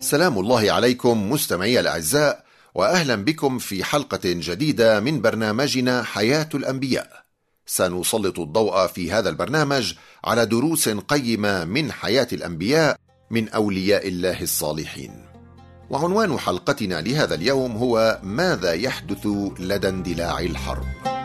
سلام الله عليكم مستمعي الأعزاء، وأهلا بكم في حلقة جديدة من برنامجنا حياة الأنبياء. سنسلط الضوء في هذا البرنامج على دروس قيمة من حياة الأنبياء من أولياء الله الصالحين. وعنوان حلقتنا لهذا اليوم هو ماذا يحدث لدى اندلاع الحرب؟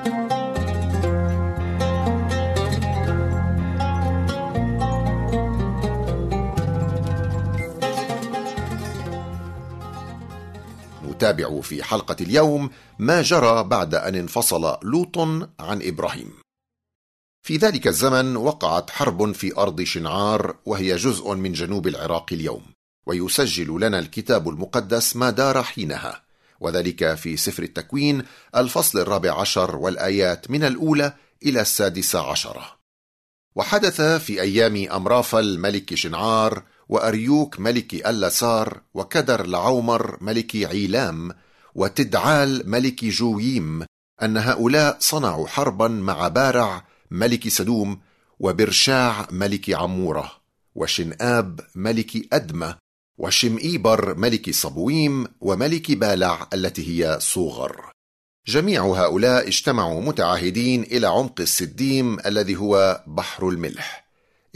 نتابع في حلقة اليوم ما جرى بعد أن انفصل لوط عن إبراهيم. في ذلك الزمن وقعت حرب في أرض شنعار، وهي جزء من جنوب العراق اليوم، ويسجل لنا الكتاب المقدس ما دار حينها، وذلك في سفر التكوين الفصل 14 والآيات من 1 إلى 16. وحدث في أيام أمرافل ملك شنعار وأريوك ملك ألسار وكدر لعومر ملك عيلام وتدعال ملك جويم أن هؤلاء صنعوا حربا مع بارع ملك سدوم وبرشاع ملك عمورة وشنآب ملك أدمة وشمئيبر ملك صبويم وملك بالع التي هي صوغر. جميع هؤلاء اجتمعوا متعاهدين إلى عمق السديم الذي هو بحر الملح.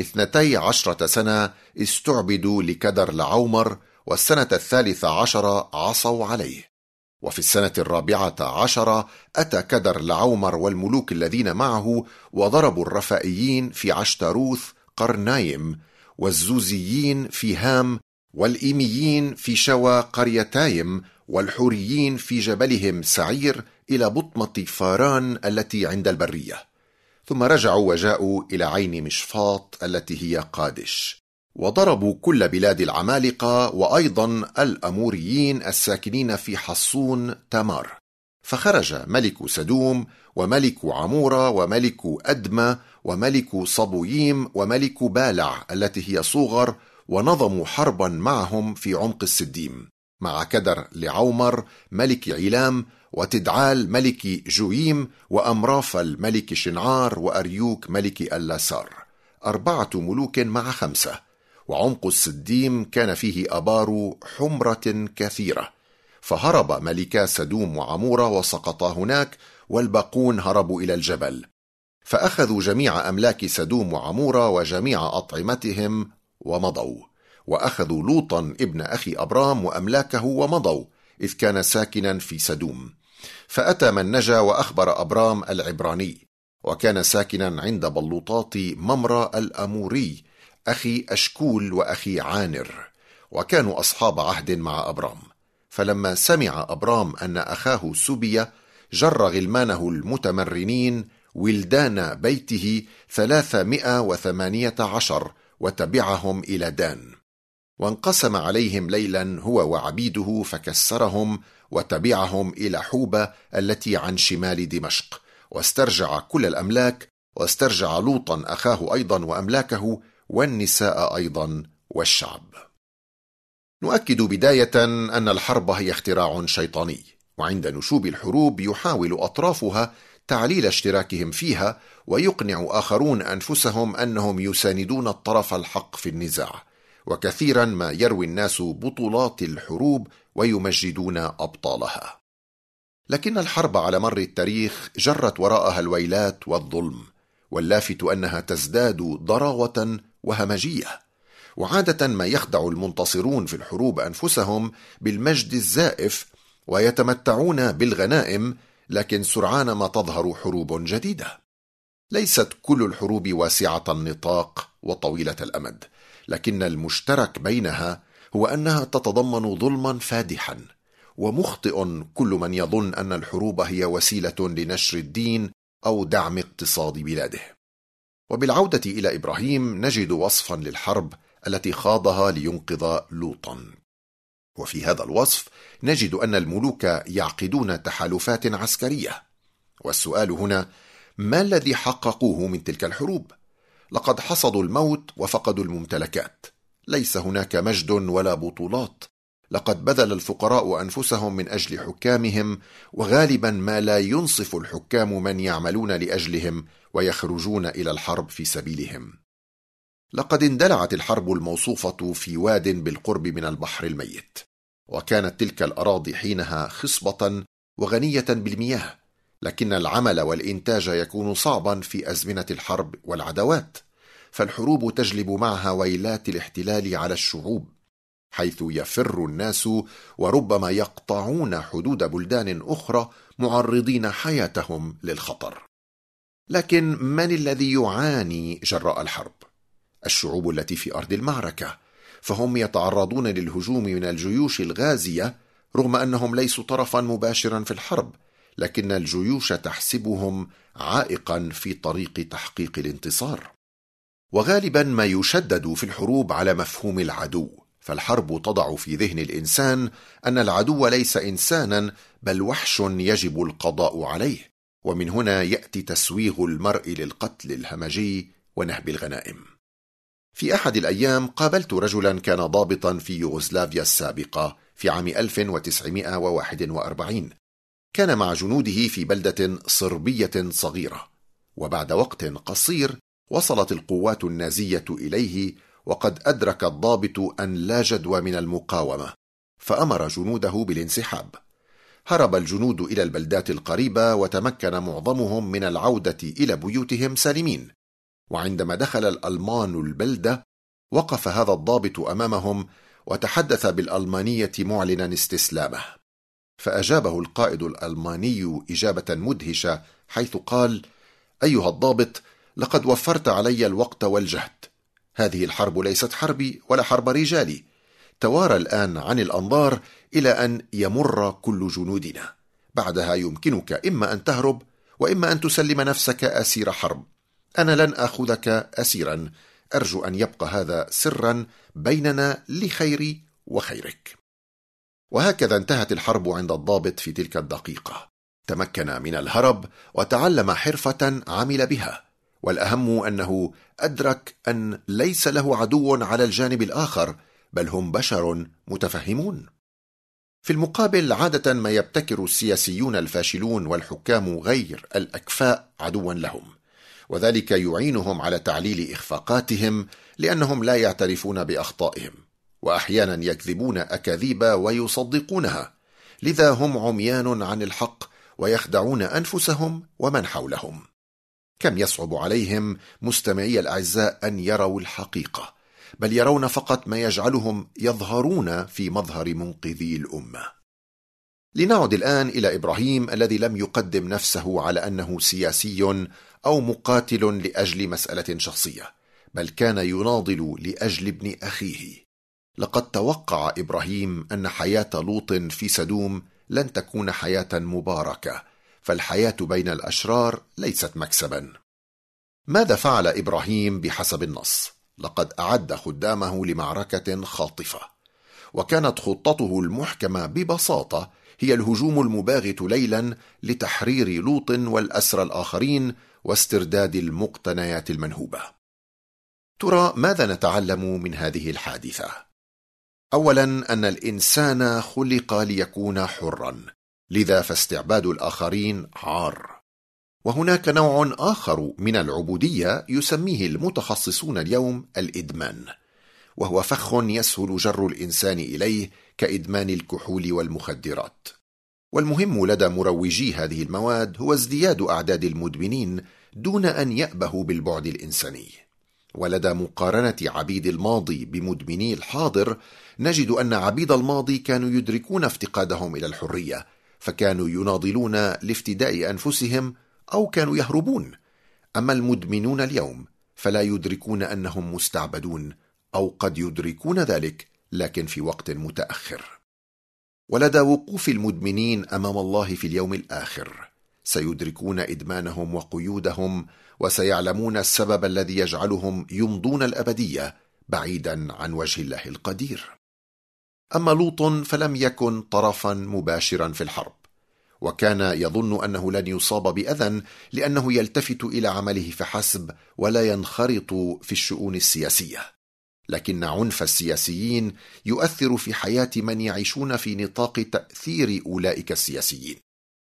12 سنة استعبدوا لكدر لعومر، والسنة 13 عصوا عليه. وفي السنة 14 أتى كدر لعومر والملوك الذين معه وضربوا الرفائيين في عشتروث قرنايم، والزوزيين في هام، والإيميين في شوى قريتايم، والحوريين في جبلهم سعير إلى بطمة فاران التي عند البرية. ثم رجعوا وجاءوا إلى عين مشفاط التي هي قادش، وضربوا كل بلاد العمالقة وأيضا الأموريين الساكنين في حصون تمار. فخرج ملك سدوم وملك عمورة وملك أدمة وملك صبويم وملك بالع التي هي صوغر، ونظموا حربا معهم في عمق السديم مع كدر لعومر ملك عيلام وتدعال ملك جويم وأمرافل ملك شنعار وأريوك ملك ألسار، 4 ملوك مع 5. وعمق السديم كان فيه أبار حمرة كثيرة، فهرب ملكا سدوم وعمورة وسقطا هناك، والباقون هربوا إلى الجبل. فأخذوا جميع أملاك سدوم وعمورة وجميع أطعمتهم ومضوا، وأخذوا لوطا ابن أخي أبرام وأملاكه ومضوا، إذ كان ساكنا في سدوم. فأتى من نجا وأخبر أبرام العبراني، وكان ساكنا عند بلوطات ممرة الأموري أخي أشكول وأخي عانر، وكانوا أصحاب عهد مع أبرام. فلما سمع أبرام أن أخاه سبي جر غلمانه المتمرنين ولدان بيته 318 وتبعهم إلى دان، وانقسم عليهم ليلا هو وعبيده فكسرهم وتبعهم إلى حوبة التي عن شمال دمشق، واسترجع كل الأملاك، واسترجع لوطا أخاه أيضا وأملاكه والنساء أيضا والشعب. نؤكد بداية أن الحرب هي اختراع شيطاني، وعند نشوب الحروب يحاول أطرافها تعليل اشتراكهم فيها، ويقنع آخرون أنفسهم أنهم يساندون الطرف الحق في النزاع. وكثيرا ما يروي الناس بطولات الحروب ويمجدون أبطالها، لكن الحرب على مر التاريخ جرت وراءها الويلات والظلم، واللافت أنها تزداد ضراوة وهمجية. وعادة ما يخدع المنتصرون في الحروب أنفسهم بالمجد الزائف ويتمتعون بالغنائم، لكن سرعان ما تظهر حروب جديدة. ليست كل الحروب واسعة النطاق وطويلة الأمد، لكن المشترك بينها هو أنها تتضمن ظلما فادحا. ومخطئ كل من يظن أن الحروب هي وسيلة لنشر الدين أو دعم اقتصاد بلاده. وبالعودة إلى إبراهيم نجد وصفا للحرب التي خاضها لينقذ لوطا، وفي هذا الوصف نجد أن الملوك يعقدون تحالفات عسكرية. والسؤال هنا: ما الذي حققوه من تلك الحروب؟ لقد حصدوا الموت وفقدوا الممتلكات، ليس هناك مجد ولا بطولات. لقد بذل الفقراء أنفسهم من أجل حكامهم، وغالبا ما لا ينصف الحكام من يعملون لأجلهم ويخرجون إلى الحرب في سبيلهم. لقد اندلعت الحرب الموصوفة في واد بالقرب من البحر الميت، وكانت تلك الأراضي حينها خصبة وغنية بالمياه، لكن العمل والإنتاج يكون صعبا في أزمنة الحرب والعدوات، فالحروب تجلب معها ويلات الاحتلال على الشعوب، حيث يفر الناس وربما يقطعون حدود بلدان أخرى معرضين حياتهم للخطر. لكن من الذي يعاني جراء الحرب؟ الشعوب التي في أرض المعركة، فهم يتعرضون للهجوم من الجيوش الغازية رغم أنهم ليسوا طرفا مباشرا في الحرب، لكن الجيوش تحسبهم عائقا في طريق تحقيق الانتصار. وغالبا ما يشدد في الحروب على مفهوم العدو، فالحرب تضع في ذهن الإنسان أن العدو ليس إنسانا بل وحش يجب القضاء عليه، ومن هنا يأتي تسويغ المرء للقتل الهمجي ونهب الغنائم. في أحد الأيام قابلت رجلا كان ضابطا في يوغوسلافيا السابقة في عام 1941. كان مع جنوده في بلدة صربية صغيرة، وبعد وقت قصير وصلت القوات النازية إليه، وقد أدرك الضابط أن لا جدوى من المقاومة، فأمر جنوده بالانسحاب. هرب الجنود إلى البلدات القريبة، وتمكن معظمهم من العودة إلى بيوتهم سالمين. وعندما دخل الألمان البلدة وقف هذا الضابط أمامهم وتحدث بالألمانية معلنا استسلامه، فأجابه القائد الألماني إجابة مدهشة حيث قال: أيها الضابط، لقد وفرت علي الوقت والجهد، هذه الحرب ليست حربي ولا حرب رجالي، توارى الآن عن الأنظار إلى أن يمر كل جنودنا، بعدها يمكنك إما أن تهرب وإما أن تسلم نفسك أسير حرب، أنا لن أخذك أسيرا، أرجو أن يبقى هذا سرا بيننا لخيري وخيرك. وهكذا انتهت الحرب عند الضابط في تلك الدقيقة، تمكن من الهرب وتعلم حرفة عمل بها، والأهم أنه أدرك أن ليس له عدو على الجانب الآخر، بل هم بشر متفهمون. في المقابل عادة ما يبتكر السياسيون الفاشلون والحكام غير الأكفاء عدوا لهم، وذلك يعينهم على تعليل إخفاقاتهم لأنهم لا يعترفون بأخطائهم، وأحيانا يكذبون أكاذيب ويصدقونها، لذا هم عميان عن الحق ويخدعون أنفسهم ومن حولهم. كم يصعب عليهم مستمعي الأعزاء أن يروا الحقيقة، بل يرون فقط ما يجعلهم يظهرون في مظهر منقذي الأمة. لنعد الآن إلى إبراهيم الذي لم يقدم نفسه على أنه سياسي أو مقاتل لأجل مسألة شخصية، بل كان يناضل لأجل ابن أخيه. لقد توقع إبراهيم أن حياة لوط في سدوم لن تكون حياة مباركة، فالحياة بين الأشرار ليست مكسبا. ماذا فعل إبراهيم بحسب النص؟ لقد أعد خدامه لمعركة خاطفة، وكانت خطته المحكمة ببساطة هي الهجوم المباغت ليلا لتحرير لوط والأسرى الآخرين واسترداد المقتنيات المنهوبة. ترى ماذا نتعلم من هذه الحادثة؟ أولا أن الإنسان خلق ليكون حرا، لذا فاستعباد الآخرين عار. وهناك نوع آخر من العبودية يسميه المتخصصون اليوم الإدمان، وهو فخ يسهل جر الإنسان إليه كإدمان الكحول والمخدرات. والمهم لدى مروجي هذه المواد هو ازدياد أعداد المدمنين دون أن يأبهوا بالبعد الإنساني. ولدى مقارنة عبيد الماضي بمدمني الحاضر نجد أن عبيد الماضي كانوا يدركون افتقادهم إلى الحرية، فكانوا يناضلون لافتداء أنفسهم أو كانوا يهربون. أما المدمنون اليوم فلا يدركون أنهم مستعبدون، أو قد يدركون ذلك لكن في وقت متأخر. ولدى وقوف المدمنين أمام الله في اليوم الآخر سيدركون إدمانهم وقيودهم، وسيعلمون السبب الذي يجعلهم يمضون الأبدية بعيدا عن وجه الله القدير. أما لوط فلم يكن طرفا مباشرا في الحرب، وكان يظن أنه لن يصاب بأذى لأنه يلتفت إلى عمله فحسب ولا ينخرط في الشؤون السياسية. لكن عنف السياسيين يؤثر في حياة من يعيشون في نطاق تأثير أولئك السياسيين.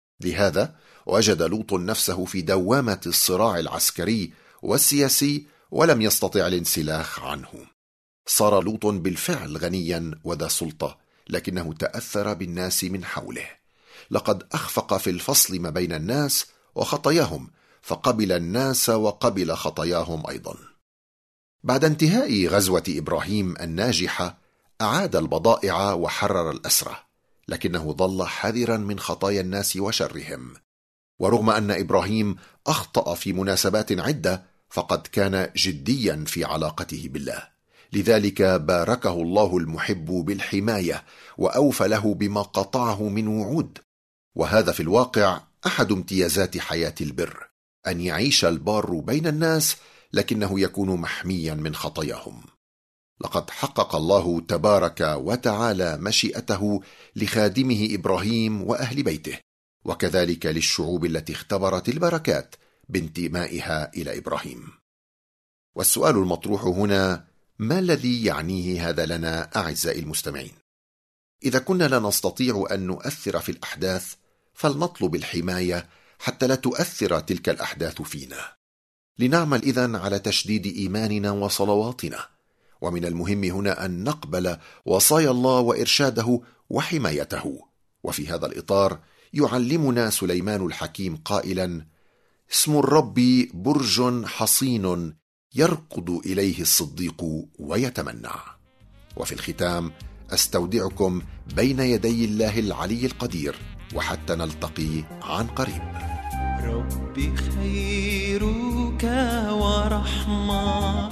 لهذا وجد لوط نفسه في دوامة الصراع العسكري والسياسي، ولم يستطع الانسلاخ عنه. صار لوط بالفعل غنيا وذا سلطة، لكنه تأثر بالناس من حوله. لقد أخفق في الفصل ما بين الناس وخطاياهم، فقبل الناس وقبل خطاياهم أيضا. بعد انتهاء غزوة إبراهيم الناجحة أعاد البضائع وحرر الأسرى، لكنه ظل حذرا من خطايا الناس وشرهم. ورغم أن إبراهيم أخطأ في مناسبات عدة، فقد كان جديا في علاقته بالله، لذلك باركه الله المحب بالحماية وأوفى له بما قطعه من وعود. وهذا في الواقع أحد امتيازات حياة البر، أن يعيش البار بين الناس لكنه يكون محميا من خطاياهم. لقد حقق الله تبارك وتعالى مشيئته لخادمه إبراهيم وأهل بيته، وكذلك للشعوب التي اختبرت البركات بانتمائها إلى إبراهيم. والسؤال المطروح هنا: ما الذي يعنيه هذا لنا أعزائي المستمعين؟ إذا كنا لا نستطيع أن نؤثر في الأحداث، فلنطلب الحماية حتى لا تؤثر تلك الأحداث فينا. لنعمل إذن على تشديد إيماننا وصلواتنا، ومن المهم هنا أن نقبل وصايا الله وإرشاده وحمايته. وفي هذا الإطار يعلمنا سليمان الحكيم قائلا: اسم الرب برج حصين يركض إليه الصديق ويتمنع. وفي الختام أستودعكم بين يدي الله العلي القدير، وحتى نلتقي عن قريب. ربي خيرك ورحمة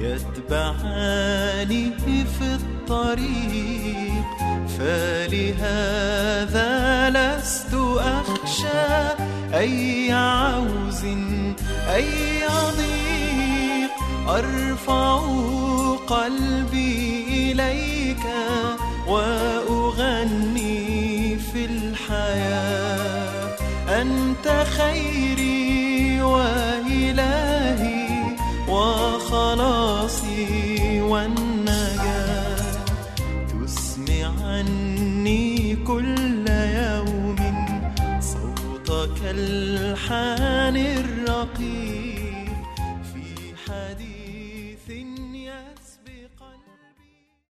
يتبعاني في الطريق، فلهذا لست أخشى أي عوز أي ضيق. أرفع قلبي إليك وأغني في الحياة، أنت خيري وإلهي وخلاصي والنجاة. تسمعني كل يوم صوتك الحان الرقيق.